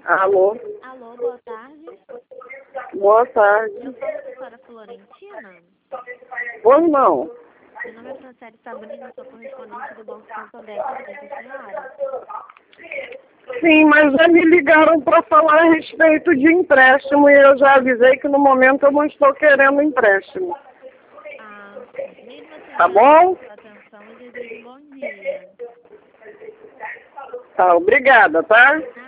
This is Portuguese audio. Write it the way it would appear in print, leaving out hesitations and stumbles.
Alô? Alô, boa tarde. Boa tarde. Eu sou a professora Florentina. Oi, não. Meu nome é Franciele Sabrina, sou correspondente do Banco Santander. Tudo bem com a senhora? Sim, mas já me ligaram para falar a respeito de empréstimo e eu já avisei que no momento eu não estou querendo empréstimo. Ah, sim. Mesmo assim, Tá agradeço bom? a sua atenção e desejo um bom dia. Tá, obrigada, tá?